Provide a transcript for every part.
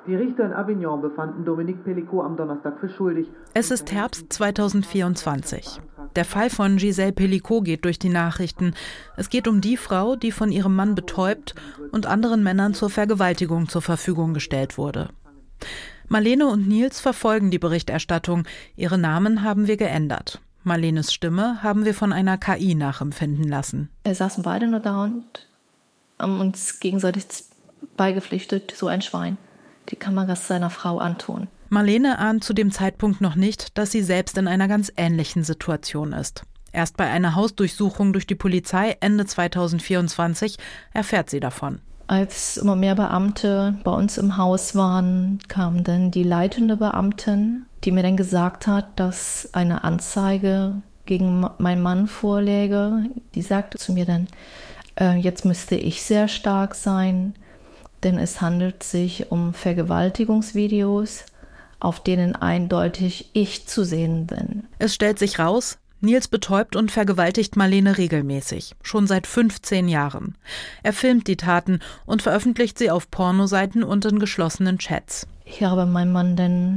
Die Richter in Avignon befanden Dominique Pellicot am Donnerstag für schuldig. Es ist Herbst 2024. Der Fall von Gisèle Pellicot geht durch die Nachrichten. Es geht um die Frau, die von ihrem Mann betäubt und anderen Männern zur Vergewaltigung zur Verfügung gestellt wurde. Marlene und Nils verfolgen die Berichterstattung. Ihre Namen haben wir geändert. Marlenes Stimme haben wir von einer KI nachempfinden lassen. Wir saßen beide nur da und haben uns gegenseitig beigepflichtet, so ein Schwein. Die kann man das seiner Frau antun. Marlene ahnt zu dem Zeitpunkt noch nicht, dass sie selbst in einer ganz ähnlichen Situation ist. Erst bei einer Hausdurchsuchung durch die Polizei Ende 2024 erfährt sie davon. Als immer mehr Beamte bei uns im Haus waren, kam dann die leitende Beamtin, die mir dann gesagt hat, dass eine Anzeige gegen meinen Mann vorläge. Die sagte zu mir dann, jetzt müsste ich sehr stark sein, denn es handelt sich um Vergewaltigungsvideos, auf denen eindeutig ich zu sehen bin. Es stellt sich raus, Nils betäubt und vergewaltigt Marlene regelmäßig, schon seit 15 Jahren. Er filmt die Taten und veröffentlicht sie auf Pornoseiten und in geschlossenen Chats. Ich habe meinen Mann dann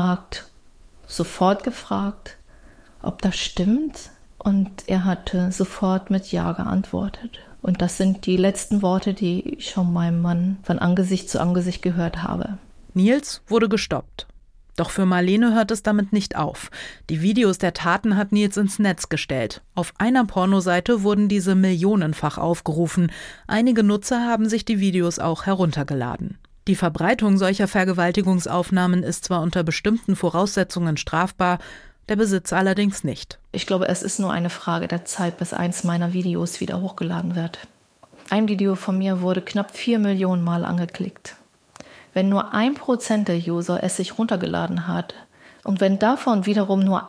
sofort gefragt, ob das stimmt. Und er hatte sofort mit Ja geantwortet. Und das sind die letzten Worte, die ich von meinem Mann von Angesicht zu Angesicht gehört habe. Nils wurde gestoppt. Doch für Marlene hört es damit nicht auf. Die Videos der Taten hat Nils ins Netz gestellt. Auf einer Pornoseite wurden diese millionenfach aufgerufen. Einige Nutzer haben sich die Videos auch heruntergeladen. Die Verbreitung solcher Vergewaltigungsaufnahmen ist zwar unter bestimmten Voraussetzungen strafbar, der Besitz allerdings nicht. Ich glaube, es ist nur eine Frage der Zeit, bis eins meiner Videos wieder hochgeladen wird. Ein Video von mir wurde knapp 4 Millionen Mal angeklickt. Wenn nur 1% der User es sich runtergeladen hat und wenn davon wiederum nur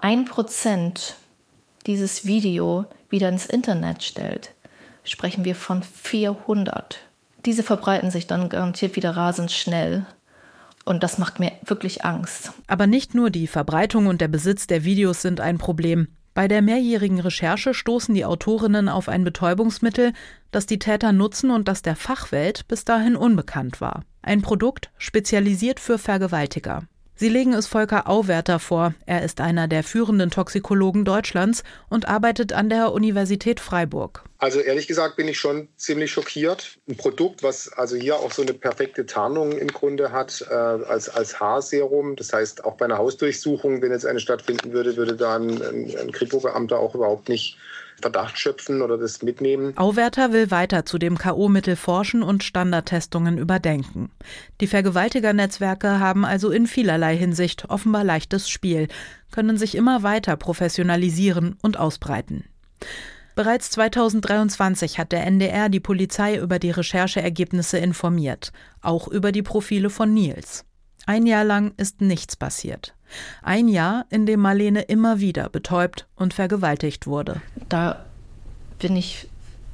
1% dieses Video wieder ins Internet stellt, sprechen wir von 400. Diese verbreiten sich dann garantiert wieder rasend schnell. Und das macht mir wirklich Angst. Aber nicht nur die Verbreitung und der Besitz der Videos sind ein Problem. Bei der mehrjährigen Recherche stoßen die Autorinnen auf ein Betäubungsmittel, das die Täter nutzen und das der Fachwelt bis dahin unbekannt war. Ein Produkt spezialisiert für Vergewaltiger. Sie legen es Volker Auwerter vor. Er ist einer der führenden Toxikologen Deutschlands und arbeitet an der Universität Freiburg. Also ehrlich gesagt bin ich schon ziemlich schockiert. Ein Produkt, was also hier auch so eine perfekte Tarnung im Grunde hat, als Haarserum. Das heißt, auch bei einer Hausdurchsuchung, wenn jetzt eine stattfinden würde, würde da ein Kripo-Beamter auch überhaupt nicht Verdacht schöpfen oder das mitnehmen. Auwerter will weiter zu dem K.O.-Mittel forschen und Standardtestungen überdenken. Die Vergewaltigernetzwerke haben also in vielerlei Hinsicht offenbar leichtes Spiel, können sich immer weiter professionalisieren und ausbreiten. Bereits 2023 hat der NDR die Polizei über die Rechercheergebnisse informiert, auch über die Profile von Nils. Ein Jahr lang ist nichts passiert. Ein Jahr, in dem Marlene immer wieder betäubt und vergewaltigt wurde. Da bin ich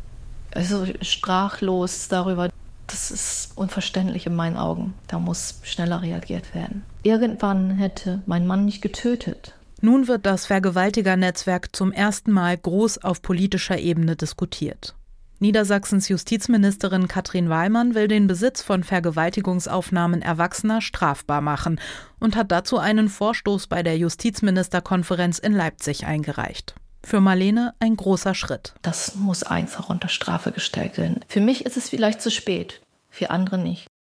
sprachlos darüber. Das ist unverständlich in meinen Augen. Da muss schneller reagiert werden. Irgendwann hätte mein Mann mich getötet. Nun wird das Vergewaltigernetzwerk zum ersten Mal groß auf politischer Ebene diskutiert. Niedersachsens Justizministerin Katrin Wallmann will den Besitz von Vergewaltigungsaufnahmen Erwachsener strafbar machen und hat dazu einen Vorstoß bei der Justizministerkonferenz in Leipzig eingereicht. Für Marlene ein großer Schritt. Das muss einfach unter Strafe gestellt werden. Für mich ist es vielleicht zu spät, für andere nicht.